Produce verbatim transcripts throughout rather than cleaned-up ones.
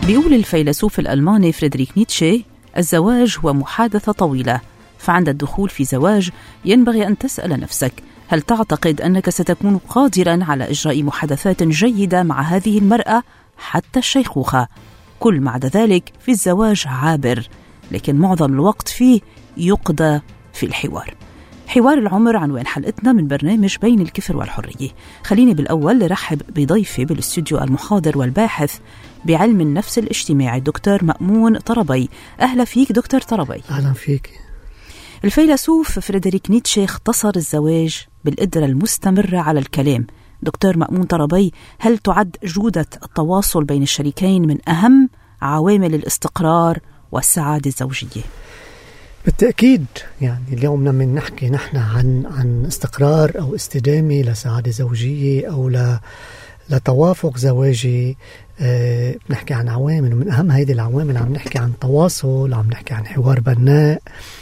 بيقول الفيلسوف الألماني فريدريك نيتشه: الزواج هو محادثة طويلة، فعند الدخول في زواج ينبغي أن تسأل نفسك: هل تعتقد أنك ستكون قادراً على إجراء محادثات جيدة مع هذه المرأة حتى الشيخوخة؟ كل ما عدا ذلك في الزواج عابر، لكن معظم الوقت فيه يقضى في الحوار. حوار العمر عنوان حلقتنا من برنامج بين الكفر والحرية. خليني بالأول لرحب بضيفي بالاستوديو المحاضر والباحث بعلم النفس الاجتماعي دكتور مأمون طربي. أهلا فيك دكتور طربي. أهلا فيك. الفيلسوف فريدريك نيتشه اختصر الزواج بالقدرة المستمرة على الكلام. دكتور مأمون طربي، هل تعد جودة التواصل بين الشريكين من أهم عوامل الاستقرار والسعادة الزوجية؟ بالتأكيد. يعني اليوم لما نحكي نحن عن عن استقرار أو استدامة لسعادة زوجية أو ل لتوافق زواجي، أه بنحكي عن عوامل، ومن أهم هذه العوامل عم نحكي عن تواصل، عم نحكي عن حوار بناء.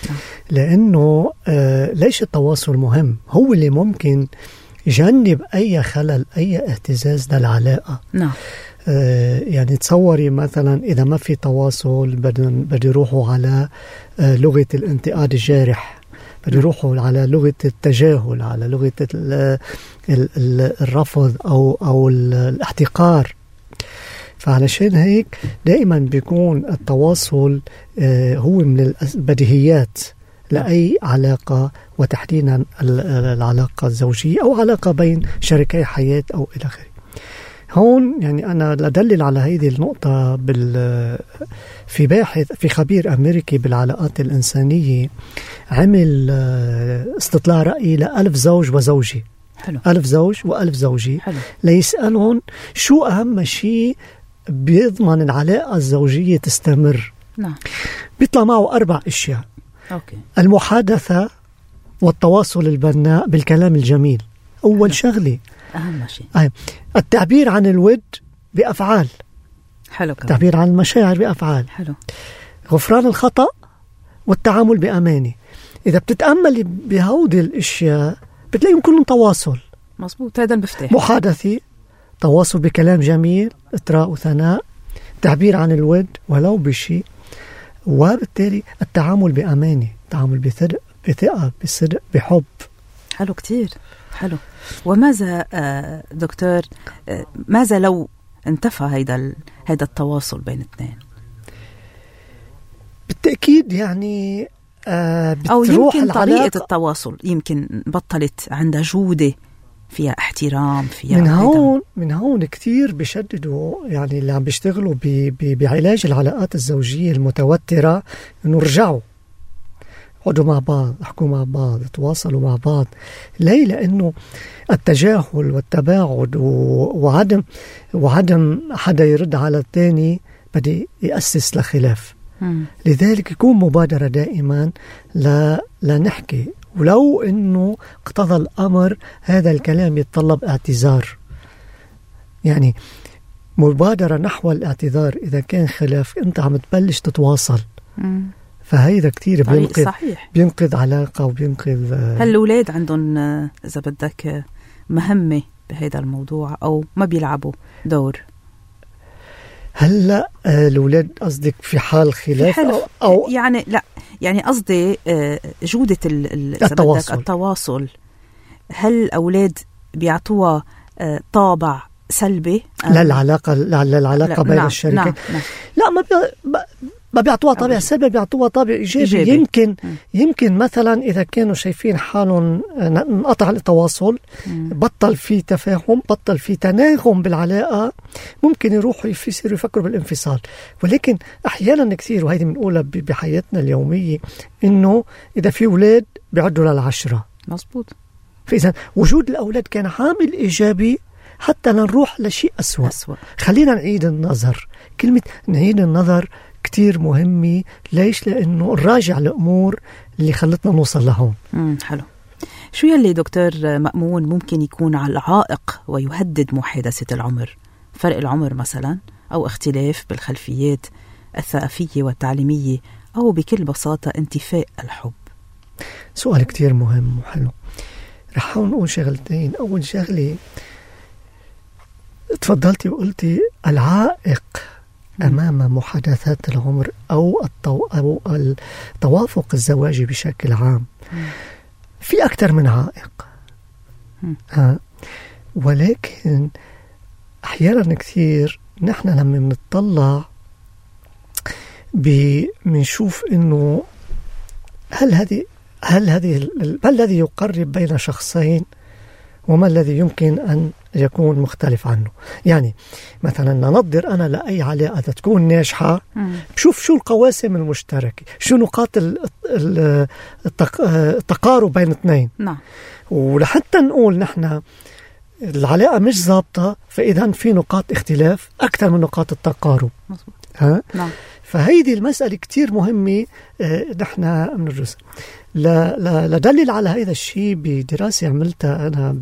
لأنه أه ليش التواصل مهم؟ هو اللي ممكن يجنب أي خلل، أي اهتزاز للعلاقة. نعم. آه يعني تصوري مثلا إذا ما في تواصل بدي يروحوا على آه لغة الانتقاد الجارح، بدي يروحوا على لغة التجاهل، على لغة ال ال ال الرفض أو أو الاحتقار. فعلشان هيك دائما بيكون التواصل آه هو من البديهيات لأي علاقة، وتحديدا العلاقة الزوجية أو علاقة بين شريكي حياة أو إلى آخره. هون يعني أنا لدلل على هذه النقطة بال في باحث في خبير أمريكي بالعلاقات الإنسانية عمل استطلاع رأي لألف زوج وزوجي. حلو. ألف زوج وألف زوجي. حلو. ليسألهم شو أهم شيء بيضمن العلاقة الزوجية تستمر. نعم. بيطلع معه أربع أشياء. أوكي. المحادثة والتواصل البناء بالكلام الجميل أول حلو. شغلة أهم شيء. آه. التعبير عن الود بأفعال. حلو. كمان. التعبير عن المشاعر بأفعال. حلو. غفران الخطأ والتعامل بأمانة. إذا بتتأملي بهودي الأشياء بتلاقيهم كلهم تواصل. مظبوط، هذا المفتاح. محادثة، تواصل بكلام جميل، إطراء وثناء، تعبير عن الود ولو بشيء، وبالتالي التعامل بأمانة، التعامل بثقة، بثقة بصدق، بحب. حلو كتير. حلو. وماذا دكتور، ماذا لو انتفى هيدا هيدا التواصل بين اثنين؟ بالتأكيد يعني آه أو يمكن طريقة التواصل يمكن بطلت عندها جودة، فيها احترام، فيها من هون من هون كتير بيشددوا يعني اللي عم بيشتغلوا بعلاج العلاقات الزوجية المتوترة إنه رجعوا اقعدوا مع بعض، احكوا مع بعض، تواصلوا مع بعض. ليه؟ لأنه التجاهل والتباعد وعدم وعدم حدا يرد على الثاني بدي يأسس لخلاف. م. لذلك يكون مبادرة دائما لا لا نحكي، ولو إنه اقتضى الأمر هذا الكلام يتطلب اعتذار، يعني مبادرة نحو الاعتذار إذا كان خلاف أنت عم تبلش تتواصل. م. فهيدا كتير بينقذ بينقذ علاقة وبينقذ. هل الأولاد عندهم إذا بدك مهمة بهذا الموضوع أو ما بيلعبوا دور؟ هلا الأولاد قصدك في حال خلاف في أو, أو يعني لا يعني قصدي جودة التواصل. التواصل هل الأولاد بيعطوها طابع سلبي للعلاقة للعلاقة بين نعم الشريكين؟ نعم نعم. لا ما بي... ما بيعطوها طابع سلبي، بيعطوها طابع إيجابي, إيجابي. يمكن م. يمكن مثلا إذا كانوا شايفين حالهم انقطع التواصل، م. بطل في تفاهم، بطل في تناغم بالعلاقة، ممكن يروحوا يصيروا يفكروا بالانفصال. ولكن أحيانا كثير، وهذه بنقولها بحياتنا اليومية، إنه إذا في أولاد بيعدوا للعشرة. مظبوط. فإذا وجود الأولاد كان عامل إيجابي حتى نروح لشيء أسوأ. أسوأ. خلينا نعيد النظر. كلمة نعيد النظر كتير مهمة. ليش؟ لأنه نراجع الأمور اللي خلتنا نوصل لهون. امم حلو. شو يلي دكتور مأمون ممكن يكون على العائق ويهدد محادثة العمر؟ فرق العمر مثلا، أو اختلاف بالخلفيات الثقافية والتعليمية، أو بكل بساطة انتفاء الحب؟ سؤال كتير مهم وحلو. رح نقول شغلتين. أول شغلة تفضلتي وقلتي العائق أمام محادثات العمر أو, التو... أو التوافق الزواجي بشكل عام في أكثر من عائق. ها. ولكن أحيانا كثير نحن لما بنطلع بنشوف إنه هل هذه هل هذه ما الذي يقرب بين شخصين وما الذي يمكن أن يكون مختلف عنه. يعني مثلا ننظر أنا لأي علاقة تكون ناجحة بشوف شو القواسم المشتركة، شو نقاط التقارب بين اثنين. نعم. ولحتى نقول نحن العلاقة مش ضابطة فإذا في نقاط اختلاف أكثر من نقاط التقارب. مظبوط. ها؟ نعم. فهيدي المسألة كتير مهمة. اه نحن بندرس لدلل على هذا الشيء بدراسة عملتها أنا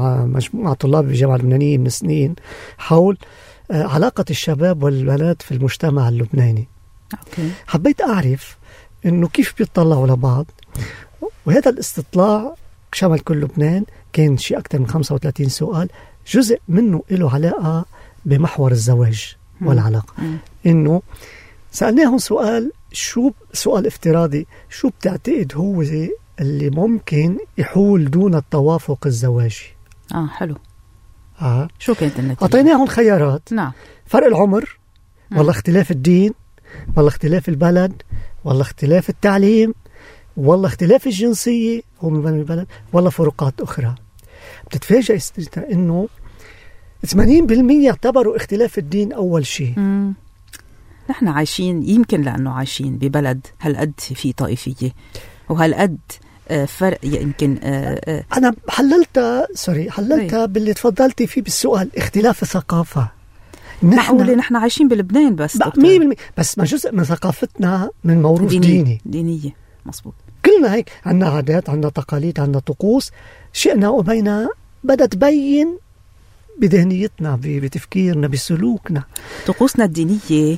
مع طلاب بالجامعة اللبنانية من سنين حول اه علاقة الشباب والبنات في المجتمع اللبناني. أوكي. حبيت أعرف إنه كيف بيطلعوا لبعض، وهذا الاستطلاع شمل كل لبنان، كان شيء أكثر من خمسة وثلاثين سؤال، جزء منه له علاقة بمحور الزواج والعلاقة. م. إنه سألناهم سؤال شو سؤال افتراضي، شو بتعتقد هو اللي ممكن يحول دون التوافق الزواجي؟ آه حلو. آه. شو كانت النتيجة؟ أعطيناهم خيارات. نعم. فرق العمر، والله اختلاف الدين، والله اختلاف البلد، والله اختلاف التعليم، والله اختلاف الجنسية هو من البلد، والله فروقات أخرى. بتتفاجئ إنه ثمانين بالمئة اعتبروا اختلاف الدين أول شيء. مم. نحن عايشين يمكن لأنه عايشين ببلد هالقد في طائفية وهالقد فرق يمكن. أنا حللتها سوري حللتها باللي تفضلتي فيه بالسؤال، اختلاف الثقافة. معقولة نحن عايشين بلبنان بس مية بالمية بس ما جزء من ثقافتنا من موروث ديني. ديني دينية. مصبوط. كلنا هيك عنا عادات، عنا تقاليد، عنا طقوس، شئنا وبينا بدها تبين بذهنيتنا، بتفكيرنا، بسلوكنا. طقوسنا الدينية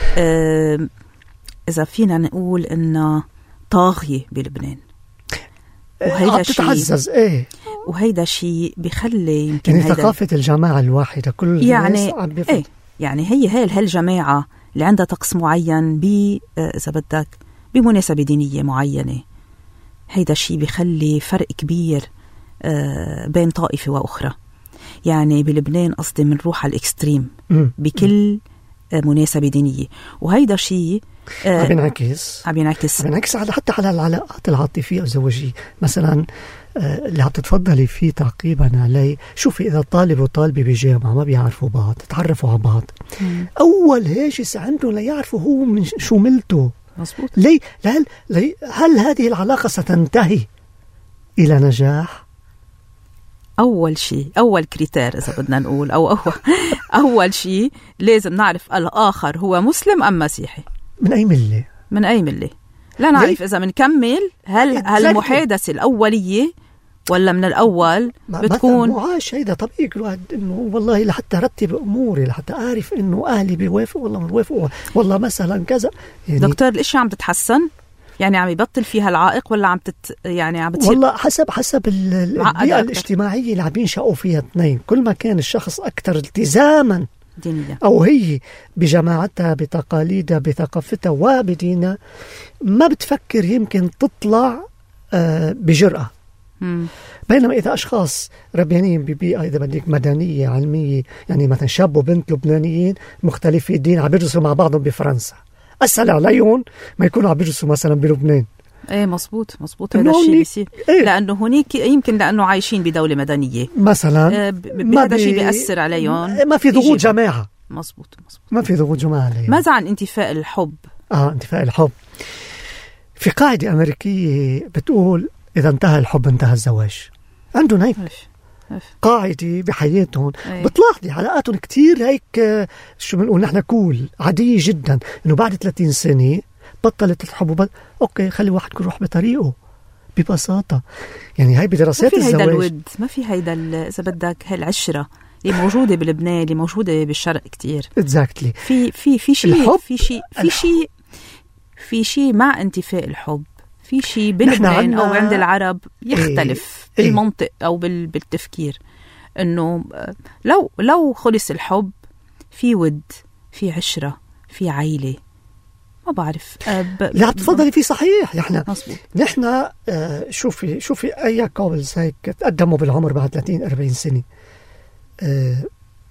آه إذا فينا نقول إنها طاغية بلبنان، وهيدا شيء تتعزز. ايه وهيدا شيء بخلي يمكن يعني ثقافة الجماعة الواحدة كل يعني الناس عم ايه يعني هي هي هالجماعة اللي عندها طقس معين ب إذا بدك بمناسبة دينية معينة، هيدا الشيء بيخلي فرق كبير آه بين طائفة وأخرى. يعني بلبنان قصدي منروح على الإكستريم بكل آه مناسبة دينية، وهيدا شيء آه عم بينعكس عم بينعكس عم بينعكس على حتى على العلاقات العاطفية والزوجية. مثلا آه اللي عم تتفضلي فيه تعقيبا علي، شوفي إذا طالب وطالبة بجامعة ما بيعرفوا بعض، تتعرفوا على بعض، مم. أول هاجس عندهم ليعرفوا هو من شو ملته. مظبوط. ليه؟ هل لي هل هذه العلاقة ستنتهي إلى نجاح؟ أول شيء، أول كريتير إذا بدنا نقول، أو أول, أول شيء لازم نعرف الآخر هو مسلم أم مسيحي، من أي ملة، من أي ملة. لا نعرف إذا منكمل هل هالمحادثة الأولية ولا من الأول بتكون معاش. هيدا طبيعي كل واحد إنه والله لحتى رتب أموري، لحتى أعرف إنه أهلي بيوافقوا والله بيوافقوا، والله مثلا كذا. يعني دكتور الأشياء عم تتحسن، يعني عم يبطل فيها العائق ولا عم تت يعني عم بتصير؟ والله حسب حسب البيئة الاجتماعية اللي عم ينشأوا فيها اثنين. كل ما كان الشخص أكثر التزاما دينيا، أو هي بجماعتها بتقاليدها بثقافتها وبدينها، ما بتفكر يمكن تطلع آه بجرأة. مم. بينما إذا أشخاص ربيانين ببيئة إذا بدك مدنية علمية، يعني مثلا شاب وبنت لبنانيين مختلفي الدين عم بيدرسوا مع بعضهم بفرنسا، أسهل عليهم ما يكونوا عم بيدرسوا مثلا بلبنان. ايه مظبوط مظبوط هذا الشيء بيصير. إيه؟ لانه هناك يمكن لانه عايشين بدوله مدنيه مثلا، آه هذا الشيء بيأثر عليهم، ما في ضغوط جماعه. مظبوط مظبوط ما في ضغوط جماعه عليهم. ماذا عن انتفاء الحب؟ اه انتفاء الحب، في قاعده امريكيه بتقول اذا انتهى الحب انتهى الزواج. عندهم هيك قاعده بحياتهم. أيه. بتلاحظي علاقاتهم كتير هيك شو بنقول نحن كول عاديه جدا، انه بعد ثلاثين سنه بطلت الحب وبط... اوكي خلي واحد يروح بطريقه ببساطه. يعني هاي بدراسات الزواج ما في هيدا الود، ما في هيدا اذا بدك هالعشره اللي موجوده بلبنان اللي موجوده بالشرق كتير. اكزاكتلي. في في في شيء في شيء في شيء في شيء مع انتفاء الحب، في شيء بلبنان او عند العرب يختلف إيه بالمنطق إيه او بالتفكير، انه لو لو خلص الحب في ود، في عشره، في عائلة، ما بعرف. ب... لا تفضلي، في صحيح. احنا مظبوط. نحن آه شوفي شوفي اي كابلز هيك تقدموا بالعمر بعد ثلاثين أربعين سنة، آه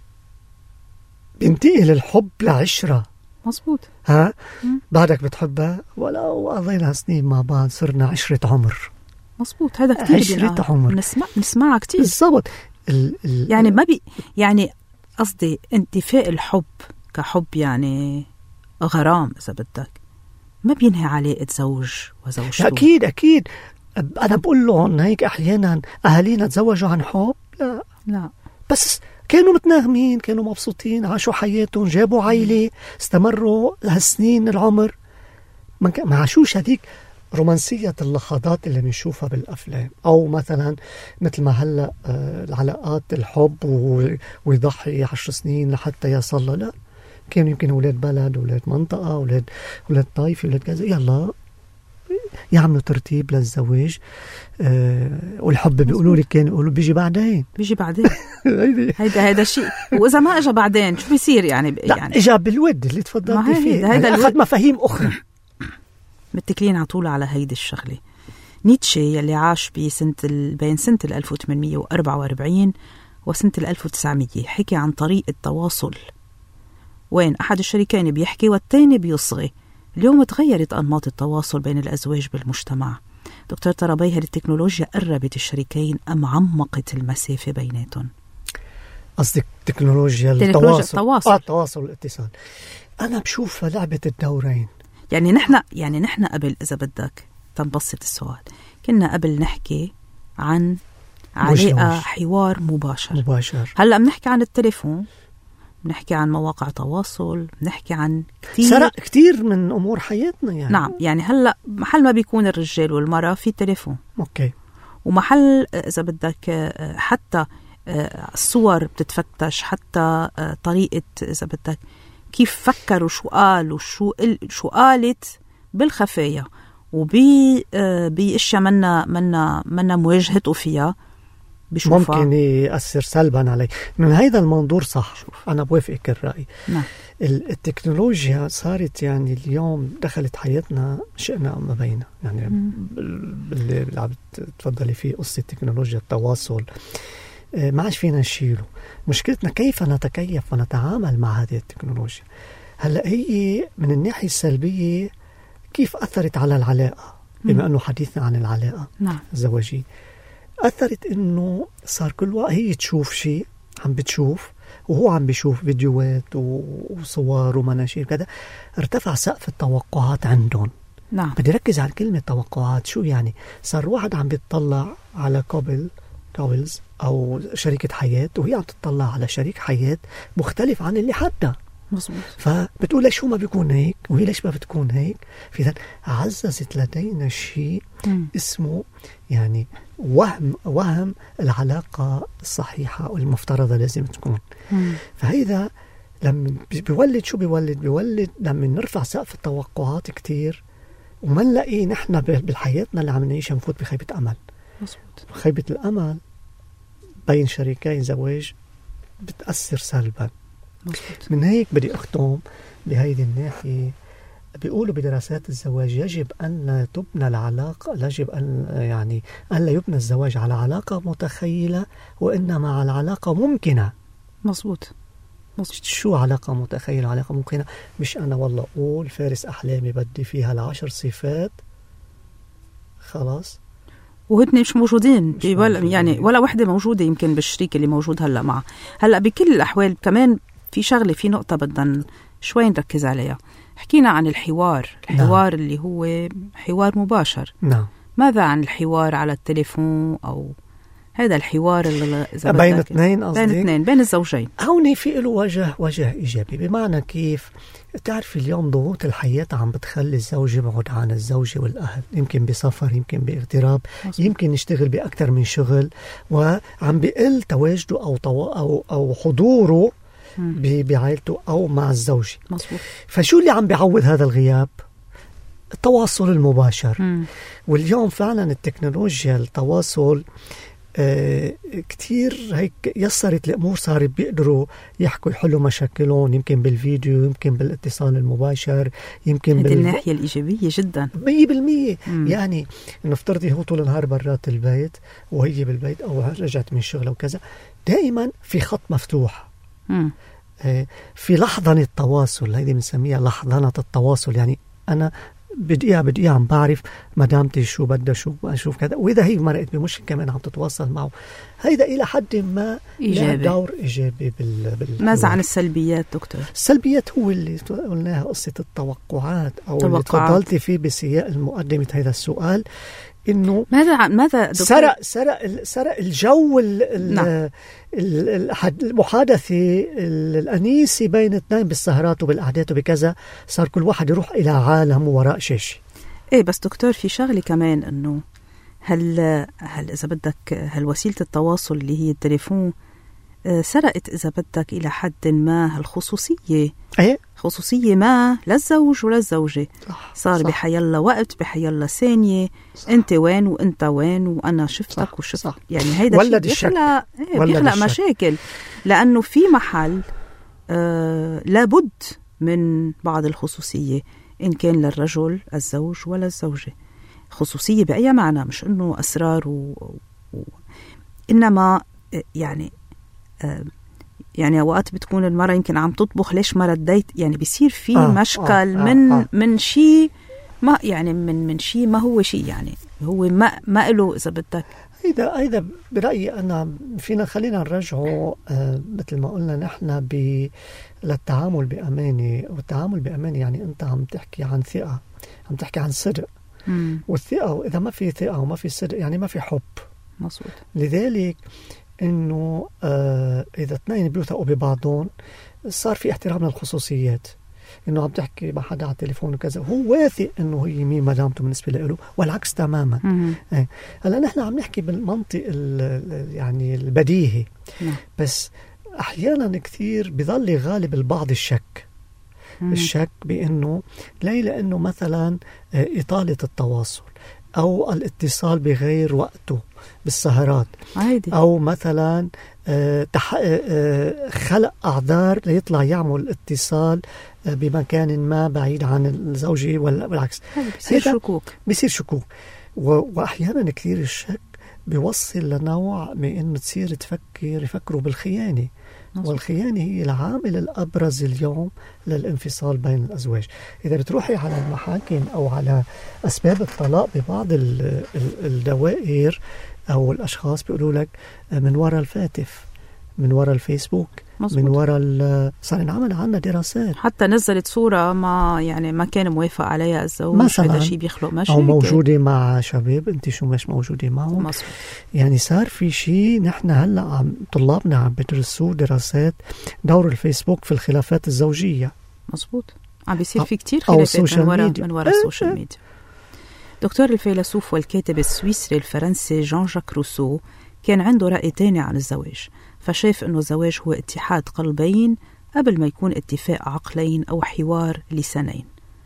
بينتقل الحب لعشرة. مظبوط. ها م. بعدك بتحبها ولو قضينا سنين مع بعض صرنا عشرة عمر. مظبوط. هذا كتير عشرة عمر نسمع نسمعها كتير بالضبط. ال... ال... يعني ما بي يعني قصدي انتفاء الحب كحب يعني غرام إذا بدك، ما بينهي علاقة زوج وزوجته. أكيد أكيد. أنا بقول لهم هيك أحيانا أهالينا تزوجوا عن حب، لا لا، بس كانوا متناغمين، كانوا مبسوطين، عاشوا حياتهم، جابوا عائلة، استمروا هالسنين العمر. ما عاشوش هديك رومانسية اللحظات اللي بنشوفها بالأفلام، أو مثلا مثل ما هلأ آه العلاقات الحب ويضحي عشر سنين لحتى يصل. لا، كانوا يمكن أولاد بلد، أولاد منطقة، أولاد أولاد طائفة، أولاد كذا، يلا يعملوا ترتيب للزواج. أه والحب بيقولوا لي كانوا يقولوا بيجي بعدين بيجي بعدين هيدا هيدا شيء. وإذا ما إجا بعدين شو بيصير يعني؟ لا يعني إجا بالود اللي تفضلتي فيه، هيدا أخذ مفاهيم أخرى. متكلين على طول على هيدي الشغلة. نيتشه يلي عاش بسنة ال... بين سنة ألف وثمانمية وأربعة وأربعين وسنة ألف وتسعمية حكي عن طريقة التواصل وين أحد الشريكين بيحكي والتاني بيصغي. اليوم تغيرت أنماط التواصل بين الأزواج بالمجتمع. دكتور ترابي، هل التكنولوجيا قربت الشريكين أم عمقت المسافة بيناتهم؟ قصدك تكنولوجيا التواصل التواصل, آه التواصل والاتصال. أنا بشوفها لعبة الدورين. يعني نحن يعني نحن قبل، إذا بدك تنبسط السؤال، كنا قبل نحكي عن علاقة حوار مباشر مباشر. هلأ بنحكي عن التليفون، بنحكي عن مواقع تواصل، بنحكي عن كتير سرق كتير من أمور حياتنا يعني. نعم، يعني هلأ محل ما بيكون الرجال والمرأة في تليفون، أوكي، ومحل إذا بدك حتى الصور بتتفتش، حتى طريقة إذا بدك كيف فكروا، شو قالوا، شو شو قالت بالخفايا وبي بأشياء منا منا منا مواجهته فيها بشوفها. ممكن يأثر سلبا علي. من هيدا المنظور صح، شوف. أنا بوافقك الرأي. نعم. التكنولوجيا صارت يعني اليوم دخلت حياتنا شئنا أم أبينا. يعني اللي عم تفضلي فيه قصة تكنولوجيا التواصل ما عادش فينا نشيله. مشكلتنا كيف نتكيف ونتعامل مع هذه التكنولوجيا. هلأ هي من الناحية السلبية كيف أثرت على العلاقة، بما أنه حديثنا عن العلاقة نعم. الزواجية. أثرت إنه صار كل وقت هي تشوف شيء عم بتشوف وهو عم بيشوف فيديوهات وصور ومناشير كذا. ارتفع سقف التوقعات عندهم. نعم. بدي ركز على كلمة توقعات. شو يعني؟ صار واحد عم بيتطلع على كابل كابلز أو شريكة حياة، وهي عم تطلع على شريك حياة مختلف عن اللي حدها. مظبوط. فبتقول ليش هو ما بيكون هيك وهي ليش ما بتكون هيك. فإذا عززت لدينا شيء اسمه يعني وهم وهم العلاقة الصحيحة والمفترضة لازم تكون. مم. فهذا لما بيولد شو بيولد بيولد لما نرفع سقف التوقعات كتير وما نلاقي نحن بالحياتنا اللي عم نعيشها نفوت بخيبة أمل. مظبوط. خيبة الأمل بين شريكين زواج بتأثر سلبا. مظبوط. من هيك بدي أختم بهيدي الناحية. بيقولوا بدراسات الزواج يجب أن لا تبنى العلاقة يجب أن يعني أن لا يبنى الزواج على علاقة متخيلة وإنما على علاقة ممكنة. مظبوط. مظبوط. شو علاقة متخيلة علاقة ممكنة؟ مش أنا والله أقول فارس أحلامي بدي فيها العشر صفات خلاص وهن مش موجودين مش ولا موجودين. يعني ولا وحدة موجودة يمكن بالشريك اللي موجود هلأ معه. هلأ بكل الأحوال كمان في شغلة في نقطة بدنا شوي نركز عليها. حكينا عن الحوار الحوار نعم. اللي هو حوار مباشر. نعم. ماذا عن الحوار على التليفون أو هذا الحوار اللي بين اثنين قصدي بين اثنين بين الزوجين؟ هوني في له وجه وجه إيجابي. بمعنى كيف تعرف اليوم ضغوط الحياة عم بتخلي الزوج يبعد عن الزوجة والأهل، يمكن بسفر يمكن باغتراب مصر. يمكن يشتغل بأكثر من شغل وعم بقل تواجده أو, طو... أو, أو حضوره بعائلته أو مع الزوجة. مصر. فشو اللي عم بيعوض هذا الغياب؟ التواصل المباشر. مم. واليوم فعلا التكنولوجيا التواصل آه كتير هيك يسرت الأمور، صار بيقدروا يحكوا يحلوا مشاكلهم، يمكن بالفيديو، يمكن بالاتصال المباشر، يمكن هذه الناحية الإيجابية جدا مية بالمية. يعني نفترضي هو طول النهار برات البيت وهي بالبيت أو رجعت من الشغل وكذا، دائما في خط مفتوح. مم. آه في لحظة التواصل، هذه بنسميها لحظة التواصل. يعني أنا بدقيقة بدقيقة عم بعرف مدامتي شو بدها، شو أشوف كذا، وإذا هي مرقت بمشكلة كمان عم تتواصل معه. هيدا إلى حد ما إيجابي، دور إيجابي بال, بال... ماذا عن السلبيات دكتور؟ السلبيات هو اللي قلناها، قصة التوقعات أو توقعات. اللي تفضلتي فيه بسياق المقدمة هذا السؤال، إنه ماذا عن ماذا سرق سرق سرق الجو ال نعم. المحادثة الأنيسي بين اثنين بالسهرات وبالقعدات وبكذا، صار كل واحد يروح إلى عالم وراء شاشة. إيه بس دكتور في شغلة كمان، إنه هل هل إذا بدك هل وسيلة التواصل اللي هي التليفون سرقت إذا بدك إلى حد ما الخصوصية، أيه؟ خصوصية ما للزوج وللزوجة. صح. صار صح. بحيالله وقت، بحيالله ثانية، صح. أنت وين وأنت وين وأنا شفتك وشفتك. يعني هيدا ولد الشيء بيخلق, إيه بيخلق مشاكل، لأنه في محل آه لابد من بعض الخصوصية، إن كان للرجل الزوج ولا الزوجة. خصوصية بأي معنى، مش إنه أسرار و... و... إنما يعني آه يعني أوقات بتكون المرأة يمكن عم تطبخ، ليش ما رديت؟ يعني بيصير في آه مشكل آه من آه من شيء ما يعني من من شيء ما هو شيء، يعني هو ما ما له إذا بدك. هيدا هيدا برأيي أنا فينا خلينا نرجعه آه مثل ما قلنا نحن ب للتعامل بأمانة. والتعامل بأمانة يعني أنت عم تحكي عن ثقة، عم تحكي عن صدق. مم. والثقة وإذا ما في ثقة وما في صدق يعني ما في حب. مظبوط. لذلك إنه آه إذا اثنين بيوثقوا ببعضهم صار في احترام للخصوصيات، إنه عم تحكي مع حدا على التليفون وكذا، هو واثق إنه هي مين مدامته بالنسبة له، والعكس تماما. إيه. هلا نحن عم نحكي بالمنطق يعني البديهي. مم. بس أحيانا كثير بيظل غالب البعض الشك. مم. الشك بأنه ليه، لأنه مثلا إطالة التواصل أو الاتصال بغير وقته بالسهرات عادي. أو مثلا خلق أعذار ليطلع يعمل اتصال بمكان ما بعيد عن الزوجة والعكس. بيصير شكوك بيصير شكوك وأحيانا كثير الشك بيوصل لنوع من إنه تصير تفكر يفكروا بالخيانة. نصف. والخيانة هي العامل الأبرز اليوم للانفصال بين الأزواج. إذا بتروحي على المحاكم أو على أسباب الطلاق ببعض الدوائر أو الأشخاص بيقولوا لك من وراء الفاتف، من وراء الفيسبوك، مزبوط. من وراء صار نعمل عنا دراسات، حتى نزلت صورة ما يعني ما كان موافق عليها الزوج، هذا شيء بيخلق مشاكل، أو موجودة مع شباب أنت شو مش موجودة معهم. مزبوط. يعني صار في شيء نحن هلأ عم طلابنا عم بدرسوا دراسات دور الفيسبوك في الخلافات الزوجية. مظبوط. عم بيصير في كتير خلافات من وراء من وراء السوشيال ميديا. دكتور الفيلسوف والكاتب السويسري الفرنسي جان جاك روسو كان عنده رأي تاني عن الزواج، فشاف أنه الزواج هو اتحاد قلبين قبل ما يكون اتفاق عقلين أو حوار لسانين.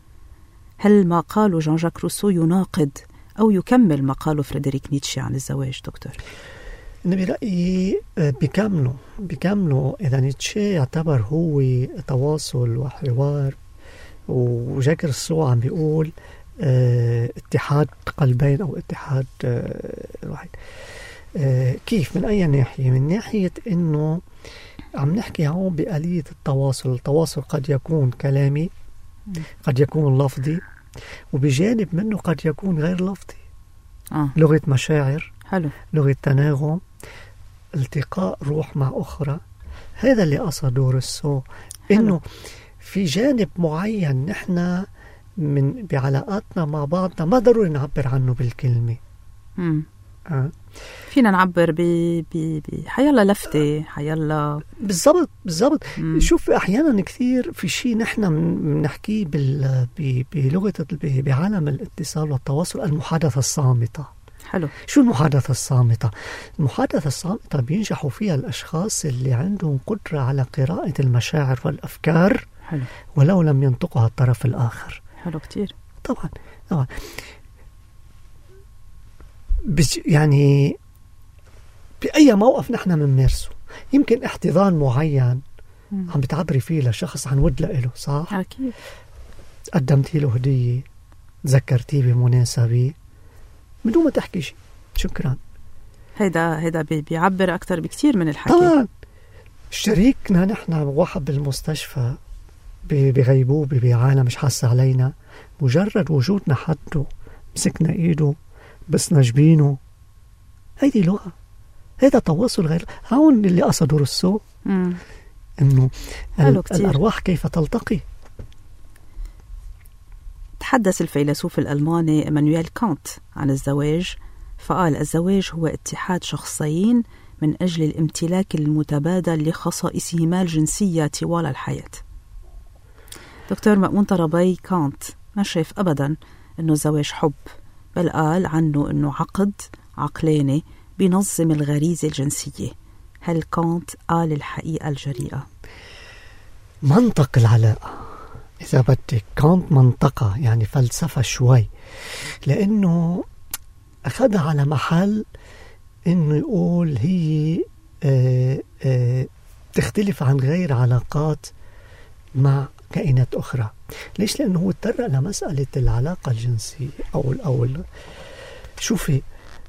هل ما قاله جان جاك روسو يناقض أو يكمل ما قاله فريدريك نيتشه عن الزواج دكتور؟ أنا برأيي بيكملوا بيكملوا إذا نيتشه يعتبر هو تواصل وحوار، وجاك روسو عم بيقول اه اتحاد قلبين أو اتحاد اه واحد. اه كيف؟ من أي ناحية؟ من ناحية إنه عم نحكي هون بآلية التواصل. التواصل قد يكون كلامي، قد يكون لفظي، وبجانب منه قد يكون غير لفظي. آه. لغة مشاعر، حلو. لغة تناغم، التقاء روح مع أخرى. هذا اللي قصده روسو، إنه في جانب معين نحن من بعلاقاتنا مع بعضنا ما ضروري نعبر عنه بالكلمة. مم. آه. فينا نعبر بحيالله لفتة، حيالله بالضبط بالضبط. شوف أحيانا كثير في شيء نحن بنحكيه بلغة بعالم الاتصال والتواصل، المحادثة الصامتة. حلو. شو المحادثة الصامتة؟ المحادثة الصامتة بينجحوا فيها الأشخاص اللي عندهم قدرة على قراءة المشاعر والأفكار. حلو. ولو لم ينطقها الطرف الآخر. حلو كتير. طبعا طبعا. يعني بأي موقف نحن منمارسه. يمكن احتضان معين مم. عم بتعبري فيه لشخص عن ود لإله، صح؟ أكيد. قدمتي له هدية، تذكرتيه بمناسبة بدون ما تحكي شيء، شكرا. هيدا هيدا بيعبر أكتر بكتير من الحكي. طبعا شريكنا نحن واحد بالمستشفى بغيبوبة بعالم مش حاسة علينا، مجرد وجودنا حده، مسكنا ايده، بسنا جبينه، هيدي لغة، هيدا تواصل غير. هون اللي قصدوا رسو انه الأرواح كيف تلتقي. تحدث الفيلسوف الألماني إيمانويل كانت عن الزواج، فقال: الزواج هو اتحاد شخصين من أجل الامتلاك المتبادل لخصائصهما الجنسية طوال الحياة. دكتور مأمون طرابي، كانت ما شايف أبدا أنه الزواج حب، بل قال عنه أنه عقد عقلاني بينظم الغريزة الجنسية. هل كانت قال الحقيقة الجريئة؟ منطق العلاقة إذا بدك، كانت منطقة يعني فلسفة شوي، لأنه أخذها على محل إنه يقول هي آآ آآ تختلف عن غير علاقات مع كائنات أخرى. ليش؟ لأنه هو اتطرق لمسألة العلاقة الجنسية أو الأول. شوفي،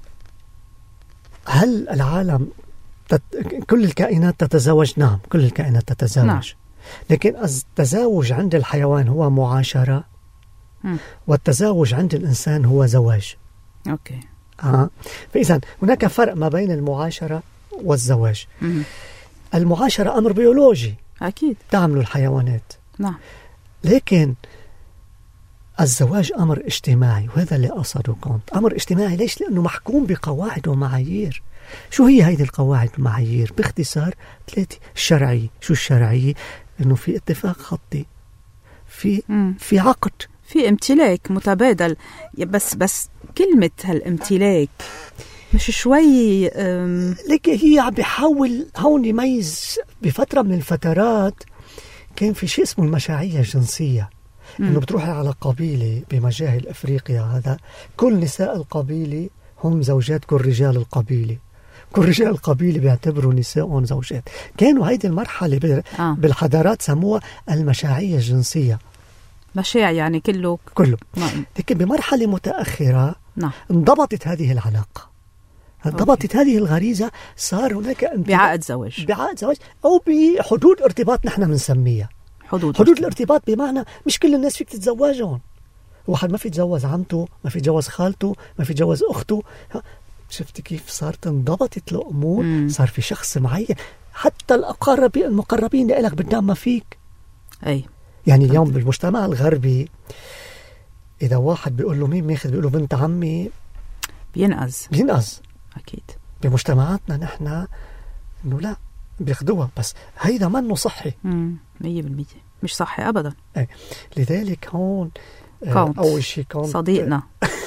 هل العالم تت... كل الكائنات تتزوج؟ نعم، كل الكائنات تتزوج. نعم. لكن التزاوج عند الحيوان هو معاشرة، م. والتزاوج عند الإنسان هو زواج. أوكي. آه. فإذا هناك فرق ما بين المعاشرة والزواج. م. المعاشرة أمر بيولوجي أكيد تعمل الحيوانات. نعم. لكن الزواج أمر اجتماعي، وهذا اللي قصده كانت. أمر اجتماعي ليش؟ لأنه محكوم بقواعد ومعايير. شو هي هيدي القواعد والمعايير؟ باختصار ثلاثة. الشرعية. شو الشرعية؟ إنه في اتفاق خطي، في م. في عقد، في امتلاك متبادل. بس بس كلمة هالامتلاك مش شوي أم... لك هي عم بيحاول هون يميز. بفترة من الفترات كان في شيء اسمه المشاعية الجنسية، م. إنه بتروحي على قبيلة بمجاهل أفريقيا، هذا كل نساء القبيلة هم زوجات كل رجال القبيلة، كل رجال القبيلة بيعتبروا نسائهم زوجات. كانوا هيدي المرحلة آه. بالحضارات سموها المشاعية الجنسية. مشاع يعني كله كله. نعم. لكن بمرحلة متأخرة نعم. انضبطت هذه العلاقة، انضبطت هذه الغريزة، صار هناك بعقد زواج، بعقد زواج أو بحدود ارتباط نحن بنسميها حدود حدود الارتباط. بمعنى مش كل الناس فيك تتزوجهم. واحد ما في يتجوز عمته، ما في يتجوز خالته، ما في يتجوز أخته. شفت كيف صارت انضبطت الأمور؟ مم. صار في شخص معين، حتى الأقرب المقربين لك بدهم ما فيك. أي يعني اليوم بالمجتمع الغربي إذا واحد بيقول له مين ماخذ، بيقول له بنت عمي، بينقذ بينقذ أكيد. بمجتمعاتنا نحن إنه لا بياخدوها، بس هيدا منه صحي. مية بالمية مش صحي أبدا. أي. لذلك هون كونت. أول شيء كونت صديقنا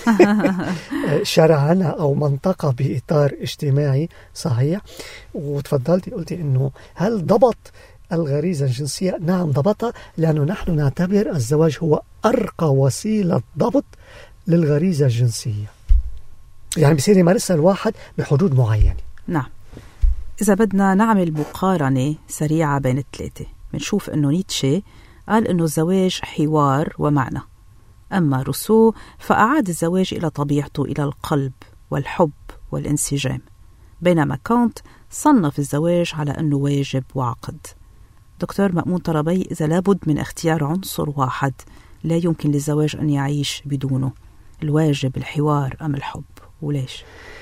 شرعنا أو منطقة بإطار اجتماعي صحيح. وتفضلتي قلتي إنه هل ضبط الغريزة الجنسية؟ نعم ضبطها، لأنه نحن نعتبر الزواج هو أرقى وسيلة ضبط للغريزة الجنسية، يعني بصير يمارسها الواحد بحدود معينة. نعم. إذا بدنا نعمل مقارنة سريعة بين الثلاثة، بنشوف إنه نيتشه قال إنه الزواج حوار ومعنى، أما روسو فأعاد الزواج إلى طبيعته، إلى القلب والحب والانسجام، بينما كانت صنف الزواج على أنه واجب وعقد. دكتور مأمون طرابي، إذا لابد من اختيار عنصر واحد لا يمكن للزواج أن يعيش بدونه، الواجب، الحوار أم الحب، وليش؟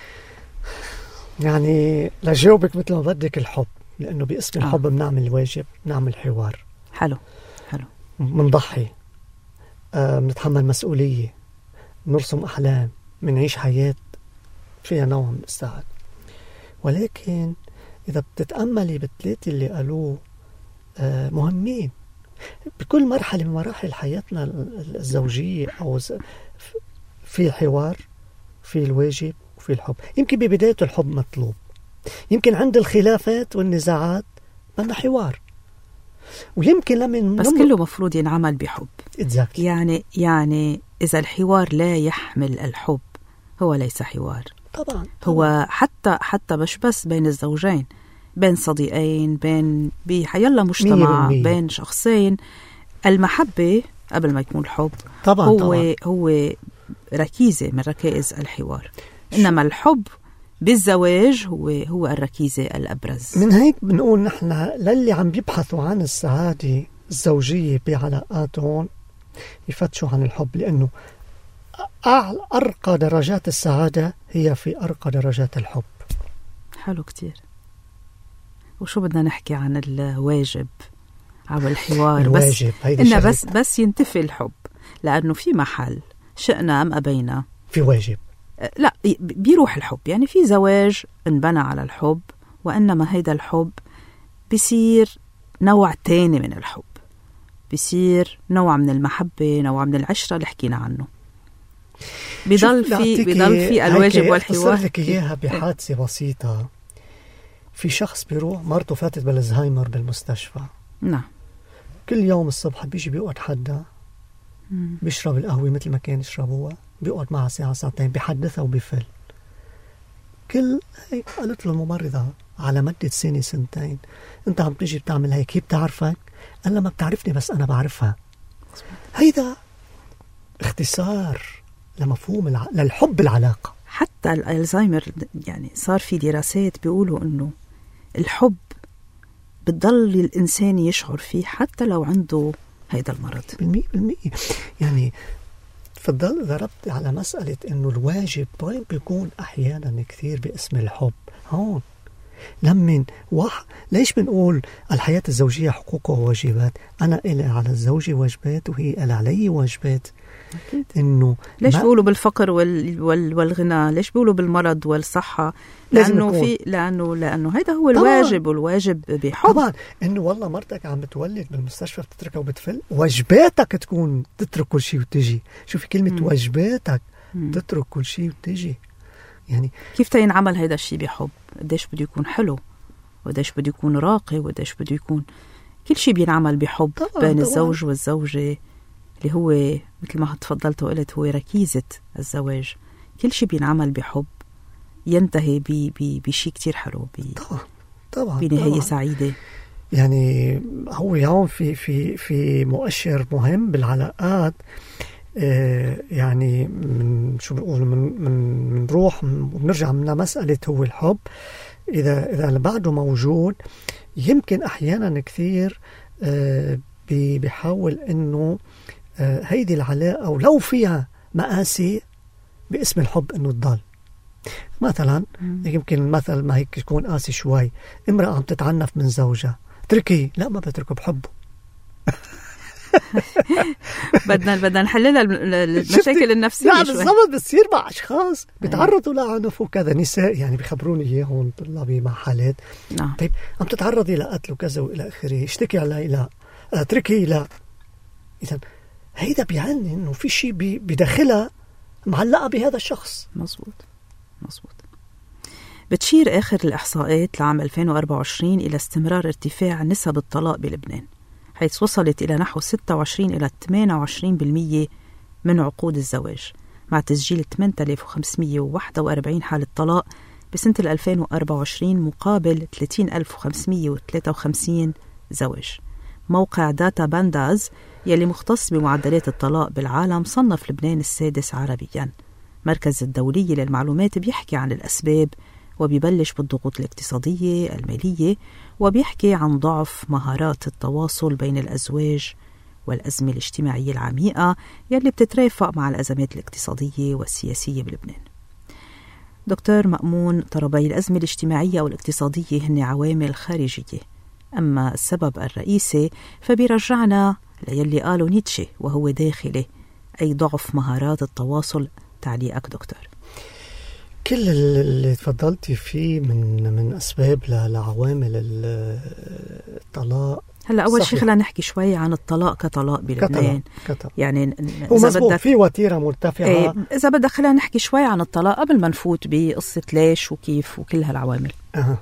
يعني لجاوبك مثل ما بدك، الحب، لأنه باسم آه. الحب بنعمل الواجب، بنعمل حوار. حلو حلو. منضحي، آه، بنتحمل مسؤولية، نرسم أحلام، بنعيش حياة فيها نوع من السعادة. ولكن إذا بتتأملي بالثلاثة اللي قالوه آه مهمين بكل مرحلة من مراحل حياتنا الزوجية، أو في الحوار، في الواجب، وفي الحب. يمكن ببداية الحب مطلوب، يمكن عند الخلافات والنزاعات بدنا حوار، ويمكن لمن بس كله مفروض ينعمل بحب. exactly. يعني يعني إذا الحوار لا يحمل الحب هو ليس حوار. طبعا, طبعا. هو حتى حتى مش بس بين الزوجين، بين صديقين، بين بحيالله مجتمع، بين شخصين، المحبة قبل ما يكون الحب طبعا هو طبعا. هو ركيزة من ركائز الحوار، إنما الحب بالزواج هو هو الركيزة الأبرز. من هيك بنقول نحن للي عم بيبحثوا عن السعادة الزوجية بعلاقاتهم يفتشوا عن الحب، لأنه أعلى أرقى درجات السعادة هي في أرقى درجات الحب. حلو كتير. وشو بدنا نحكي عن الواجب على الحوار؟ الواجب بس إنه بس بس ينتفي الحب، لأنه في محل شئنا أم أبينا في واجب. لا بيروح الحب، يعني في زواج انبنى على الحب، وإنما هيدا الحب بيصير نوع تاني من الحب، بيصير نوع من المحبة، نوع من العشرة اللي حكينا عنه. بيضل في بيضل في الواجب والحوار. لك إياها بحادثة بسيطة. في شخص بيروح مرته فاتت بالزهايمر بالمستشفى. نعم. كل يوم الصبح بيجي بيقعد حدا بيشرب القهوة مثل ما كان يشربوها، بيقعد معها ساعة ساعتين بيحدثها وبيفل. كل هيك قالت له الممرضة على مدة سنة سنتين انت عم تيجي بتعمل هيك، هي بتعرفك؟ قال ما بتعرفني بس انا بعرفها. هيدا اختصار لمفهوم الع... للحب العلاقة. حتى الألزهايمر يعني صار في دراسات بيقولوا انه الحب بتضل الإنسان يشعر فيه حتى لو عنده هيدا المرض. بالمية بالمية. يعني تفضل ضربت على مسألة إنه الواجب وين بيكون أحيانا كثير باسم الحب. هون لمن واحد ليش بنقول الحياة الزوجية حقوق وواجبات؟ أنا إلي على الزوجة واجبات وهي إلي علي واجبات. إنه ليش بيقولوا بالفقر وال وال والغنى؟ ليش بيقولوا بالمرض والصحة؟ لأنه في لأنه لأنه هيدا هو الواجب. طبعاً. والواجب بحب. طبعا إنه والله مرتك عم بتولد بالمستشفى بتتركها وبتفل، واجباتك تكون تترك كل شيء وتجي. شوفي كلمة مم. واجباتك مم. تترك كل شيء وتجي. يعني كيف تينعمل هيدا الشيء بحب؟ قديش بده يكون حلو، وقديش بده يكون راقي، وقديش بده يكون كل شيء بينعمل بحب. طبعاً بين طبعاً. الزوج والزوجة اللي هو مثل ما تفضلت وقلت هو ركيزة الزواج. كل شيء بينعمل بحب ينتهي بشيء كتير حلو، طبعا طبعا بنهاية طبعاً. سعيدة. يعني هو يوم في في في مؤشر مهم بالعلاقات. آه يعني من شو بنقول من من منروح ونرجع من مسألة هو الحب. إذا إذا بعده موجود يمكن أحيانا كثير آه بيحاول إنه آه هيدي العلاقة ولو فيها مآسي باسم الحب إنه تضل. مثلا يمكن مثل ما هيك يكون قاسي شوي، امرأة عم تتعنف من زوجها، تركي. لا ما بتركه، بحبه. بدنا بدنا نحلل المشاكل النفسية. لا بالضبط بتصير مع أشخاص بيتعرضوا لعنف وكذا، نساء يعني بيخبروني إياهم طلابي مع حالات. نعم. طيب عم تتعرضي لقتل وكذا وإلى آخره، اشتكي علي. لا اتركي. لا. إذا هيدا بيعني إنه في شيء بداخلها معلقة بهذا الشخص. مزبوط مزبوط. بتشير آخر الإحصاءات لعام ألفين وأربعة وعشرين إلى استمرار ارتفاع نسب الطلاق بلبنان، حيث وصلت إلى نحو ستة وعشرين إلى ثمانية وعشرين بالمئة من عقود الزواج، مع تسجيل ثمانية آلاف وخمسمئة وواحد وأربعين حالة طلاق بسنة ألفين وأربعة وعشرين مقابل ثلاثين ألف وخمسمئة وثلاثة وخمسين زواج. موقع داتا بانداز يلي مختص بمعدلات الطلاق بالعالم صنف لبنان السادس عربياً. مركز الدولي للمعلومات بيحكي عن الأسباب، وبيبلش بالضغوط الاقتصادية المالية، وبيحكي عن ضعف مهارات التواصل بين الأزواج والأزمة الاجتماعية العميقة يلي بتترافق مع الأزمات الاقتصادية والسياسية بلبنان. دكتور مأمون طربي، الأزمة الاجتماعية والاقتصادية هن عوامل خارجية، أما السبب الرئيسي فبيرجعنا ليلي قالوا نيتشه وهو داخلي، أي ضعف مهارات التواصل. تعليقك دكتور؟ كل اللي تفضلتي فيه من من أسباب لعوامل الطلاق. هلا أول شيء خلينا نحكي شوي عن الطلاق كطلاق بلبنان. كطلاق. يعني إذا بدك في وتيرة مرتفعة. ايه إذا بدك خلينا نحكي شوي عن الطلاق قبل ما نفوت بقصة ليش وكيف وكل هالعوامل. أه.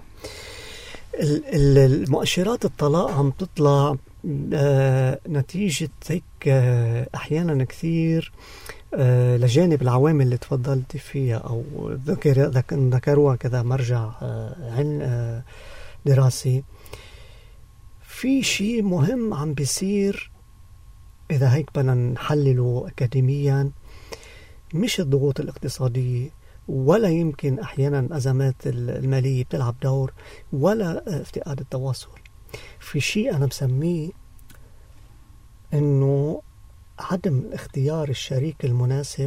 المؤشرات الطلاق عم تطلع آه نتيجة هيك آه أحيانا كثير آه لجانب العوامل اللي تفضلت فيها أو ذكر ذكروها كذا مرجع آه عن آه دراسي، في شيء مهم عم بيصير إذا هيك بدنا نحلله أكاديميا، مش الضغوط الاقتصادية ولا يمكن أحيانا أزمات المالية بتلعب دور ولا افتقاد التواصل. في شيء أنا بسميه إنه عدم اختيار الشريك المناسب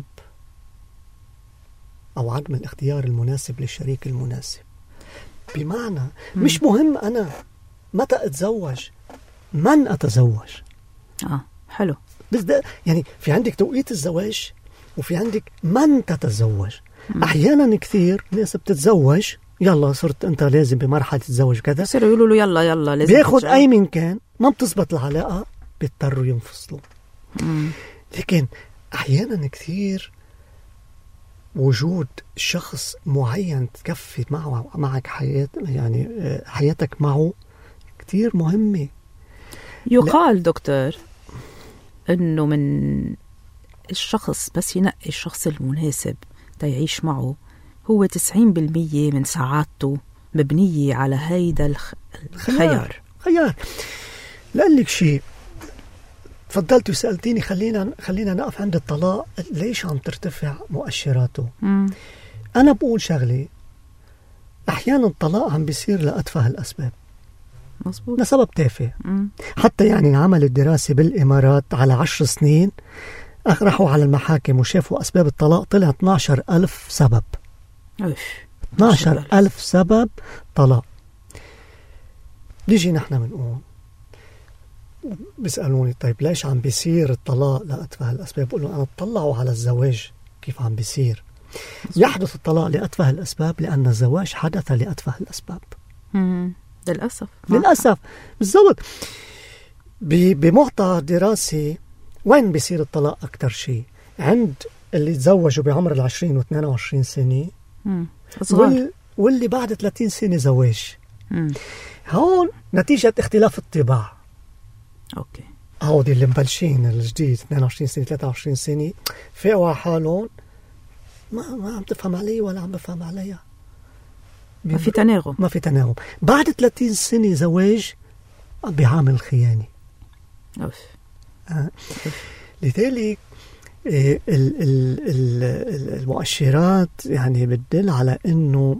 أو عدم الاختيار المناسب للشريك المناسب. بمعنى مش مهم أنا متى أتزوج، من أتزوج. آه حلو. بس ده يعني في عندك توقيت الزواج وفي عندك من تتزوج. مم. أحيانا كثير ناس بتتزوج يلا صرت أنت لازم بمرحلة تتزوج كذا، يصيروا يقولوا له يلا يلا لازم بياخد أي من كان، ما بتزبط العلاقة بيضطروا ينفصلوا. مم. لكن أحيانا كثير وجود شخص معين تكفي معه معك حياة، يعني حياتك معه كتير مهمة. يقال لا. دكتور إنه من الشخص بس ينقي الشخص المناسب تيعيش معه هو تسعين بالمية من سعادته مبنية على هيدا الخ... الخيار. خيار. لقلك شيء تفضلت وسألتيني خلينا خلينا نقف عند الطلاق، ليش عم ترتفع مؤشراته؟ مم. أنا بقول شغلي، أحيانا الطلاق عم بيصير لأتفه الأسباب. مظبوط. لسبب تافه. مم. حتى يعني عمل الدراسة بالإمارات على عشر سنين راحوا على المحاكم وشافوا أسباب الطلاق طلع اثنا عشر ألف سبب. أوف. اثنا عشر ألف سبب طلاق. نيجي نحن بنقول بيسألوني طيب ليش عم بيصير الطلاق لأتفه الأسباب؟ بقول له أنا اطلعوا على الزواج كيف عم بيصير. يحدث الطلاق لأتفه الأسباب لأن الزواج حدث لأتفه الأسباب. مم. للأسف للأسف بالضبط. بمعطى دراسي وين بيصير الطلاق أكتر شيء؟ عند اللي تزوجوا بعمر العشرين واثنين وعشرين سنة وال... واللي بعد ثلاثين سنة زواج. مم. هون نتيجة اختلاف الطباع. أوكي. هودي اللي مبلشين الجديد اثنين وعشرين سنة ثلاثة وعشرين سنة فيقوا على حالهم ما ما عم تفهم علي ولا عم بفهم عليها. ما في تناغم. ما في تناغم. بعد ثلاثين سنة زواج بيعامل خيانة. أوف. آه. لذلك ال ال ال المؤشرات يعني بتدل على إنه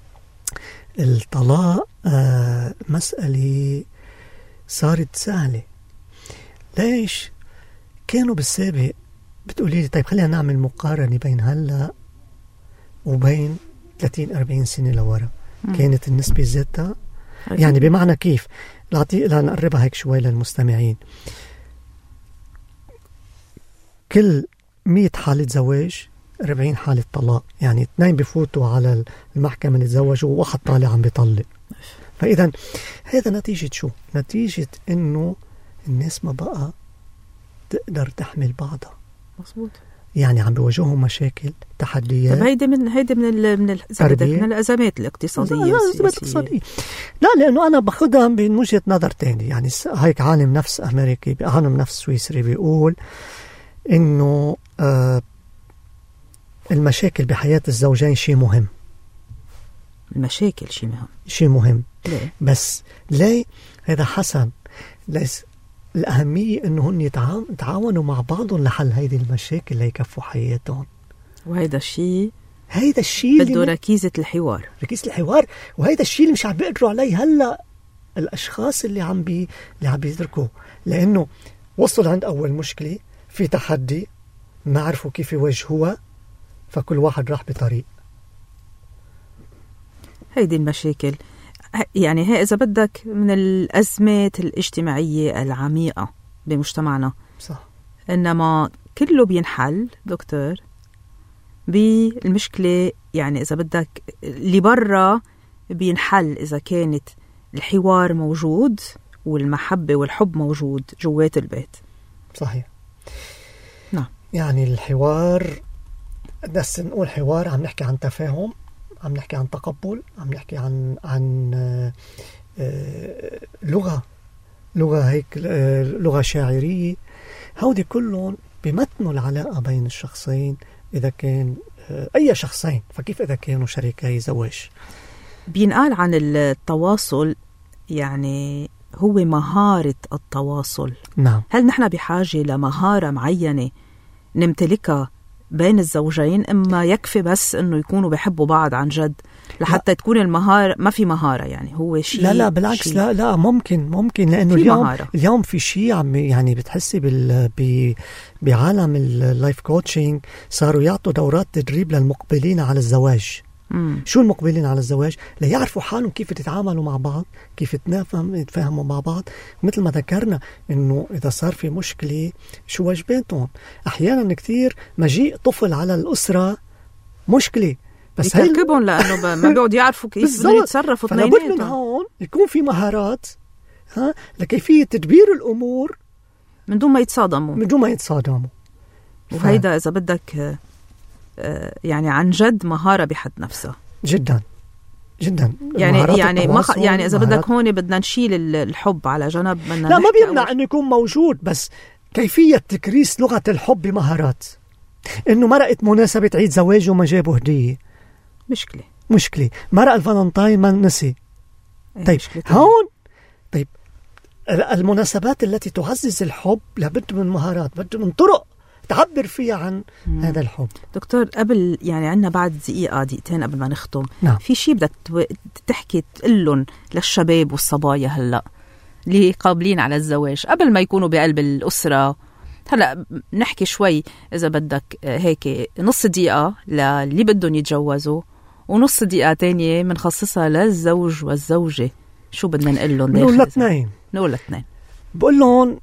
الطلاق آه مسألة صارت سهلة. ليش؟ كانوا بالسابق بتقولي لي طيب خلينا نعمل مقارنة بين هلا وبين ثلاثين أربعين سنة لورا. مم. كانت النسبة ذاتها يعني بمعنى كيف؟ لنقربها هيك شوي للمستمعين. كل مية حالة زواج أربعين حالة طلاق، يعني اثنين بفوتوا على المحكمة يتزوجوا وواحد طالع عم بيطلق. فإذا هذا نتيجة شو؟ نتيجة إنه الناس ما بقى تقدر تحمل بعضها. مظبوط. يعني عم بيواجههم مشاكل، تحديات. طب هيدا من هيدا من ال من ال من الأزمات الاقتصادية. الأزمات الاقتصادية. لا لأنه أنا باخدها من وجهة نظر تاني. يعني هيك عالم نفس أمريكي، عالم نفس سويسري بيقول إنه آه المشاكل بحياة الزوجين شيء مهم. المشاكل شيء مهم. شيء مهم. ليه؟ بس ليه؟ هذا حسن. ليس الأهمية إنه هن يتعاونوا مع بعضهم لحل هيدي المشاكل اللي يكفوا حياتهم. وهيدا الشيء هيدا الشيء بده ركيزة الحوار. ركيزة الحوار، وهيدا الشيء اللي مش عم بيقدروا عليه هلا الأشخاص اللي عم بي اللي عم بيتركوا، لأنه وصلوا عند أول مشكلة، في تحدي ما عرفوا كيف يواجهوها، فكل واحد راح بطريق. هيدي المشاكل يعني هي إذا بدك من الأزمات الاجتماعية العميقة بمجتمعنا. صح. إنما كله بينحل دكتور بالمشكلة، يعني إذا بدك اللي برا بينحل إذا كانت الحوار موجود والمحبة والحب موجود جوات البيت. صحيح. نعم. يعني الحوار، بس نقول حوار عم نحكي عن تفاهم، عم نحكي عن تقبل، عم نحكي عن عن آه آه لغة لغة هيك آه لغة شاعرية. هودي كلهم بيمتنوا العلاقة بين الشخصين إذا كان أي شخصين، فكيف إذا كانوا شريكي زواج؟ بينقال عن التواصل يعني هو مهارة التواصل. نعم. هل نحن بحاجة لمهارة معينة نمتلكها بين الزوجين، إما يكفي بس إنه يكونوا بيحبوا بعض عن جد لحتى لا. تكون المهارة ما في مهارة يعني هو شيء؟ لا لا بالعكس شي. لا لا ممكن ممكن لأنه في اليوم مهارة. اليوم في شيء عم يعني بتحسي بال ب بعالم اللايف كوتشنج صاروا يعطوا دورات تدريب للمقبلين على الزواج. مم. شو المقبلين على الزواج؟ ليعرفوا حالهم كيف يتعاملوا مع بعض، كيف يتنافهم يتفاهموا مع بعض. مثل ما ذكرنا إنه إذا صار في مشكلة شو واجباتهم. أحيانا كتير مجيء طفل على الأسرة مشكلة، بس يتركبهم لأنه ما بيقعد يعرفوا كيف بدهم يتصرفوا اثنيناتهم. فلابد من هون يكون في مهارات ها لكيفية تدبير الأمور من دون ما يتصادموا من دون ما يتصادموا. وهيدا ف... إذا بدك يعني عن جد مهارة بحد نفسها. جدا جدا يعني يعني ما خ... يعني إذا بدك هون بدنا نشيل الحب على جنب. لا ما بيمنع أنه يكون موجود، بس كيفية تكريس لغة الحب بمهارات. إنه مرقت مناسبة عيد زواجه وما جابوا هدية، مشكلة مشكلة. مرق الفالنتاين ما نسي. طيب هون طيب المناسبات التي تعزز الحب لابد من مهارات، بد من طرق تعبر فيها عن مم. هذا الحب. دكتور قبل يعني عنا بعد دقيقة دقيقتين قبل ما نختم. نعم. في شيء بدك تحكي تقلن للشباب والصبايا هلأ اللي قابلين على الزواج قبل ما يكونوا بقلب الأسرة؟ هلأ نحكي شوي إذا بدك هيك نص دقيقة للي بدهم يتجوزوا ونص دقيقة تانية منخصصها للزوج والزوجة. شو بدنا نقول لهم؟ نقول لاثنين نقول لاثنين بقول لهم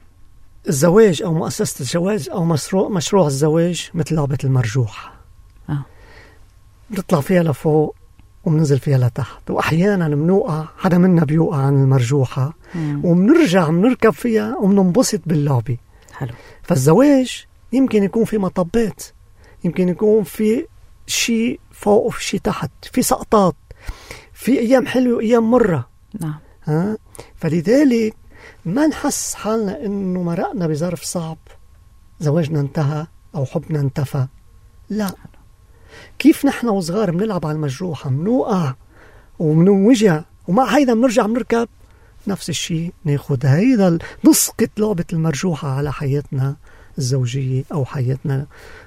الزواج أو مؤسسة الزواج أو مشروع مشروع الزواج مثل لعبة المرجوح. آه. بنطلع فيها لفوق وبننزل فيها لتحت، وأحيانا بنوقع، حدا منا بيوقع عن المرجوحة وبنرجع بنركب فيها وبننبسط باللعبة. حلو. فالزواج يمكن يكون في مطبات، يمكن يكون في شيء فوق وفي شيء تحت، في سقطات، في أيام حلوة وأيام مرة. نعم. ها؟ فلذلك ما نحس حالنا إنه مرقنا بظرف صعب، زواجنا انتهى أو حبنا انتفى. لا، كيف نحن وصغار بنلعب على المجروحة، بنوقع وبنوجع، ومع هيدا بنرجع بنركب نفس الشيء، ناخد هيدا نسقط لعبة المرجوحة على حياتنا الزوجية أو حياتنا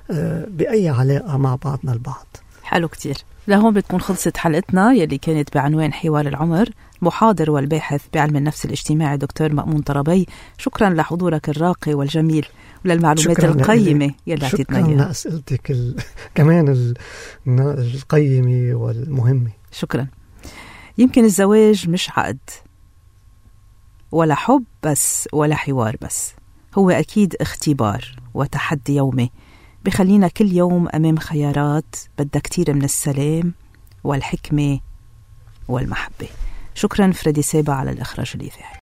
بأي علاقة مع بعضنا البعض. حلو كتير. لهون بتكون خلصت حلقتنا يلي كانت بعنوان حوار العمر. المحاضر والباحث بعلم النفس الاجتماعي دكتور مأمون طرابي، شكرا لحضورك الراقي والجميل وللمعلومات القيمة يلي اعطيتنا اياها. شكرا لأسئلتك ال... كمان ال... القيمة والمهمة. شكرا. يمكن الزواج مش عقد ولا حب بس ولا حوار بس، هو أكيد اختبار وتحدي يومي بخلينا كل يوم أمام خيارات بدها كتير من السلام والحكمة والمحبة. شكرا فريدي سابا على الإخراج الإذاعي.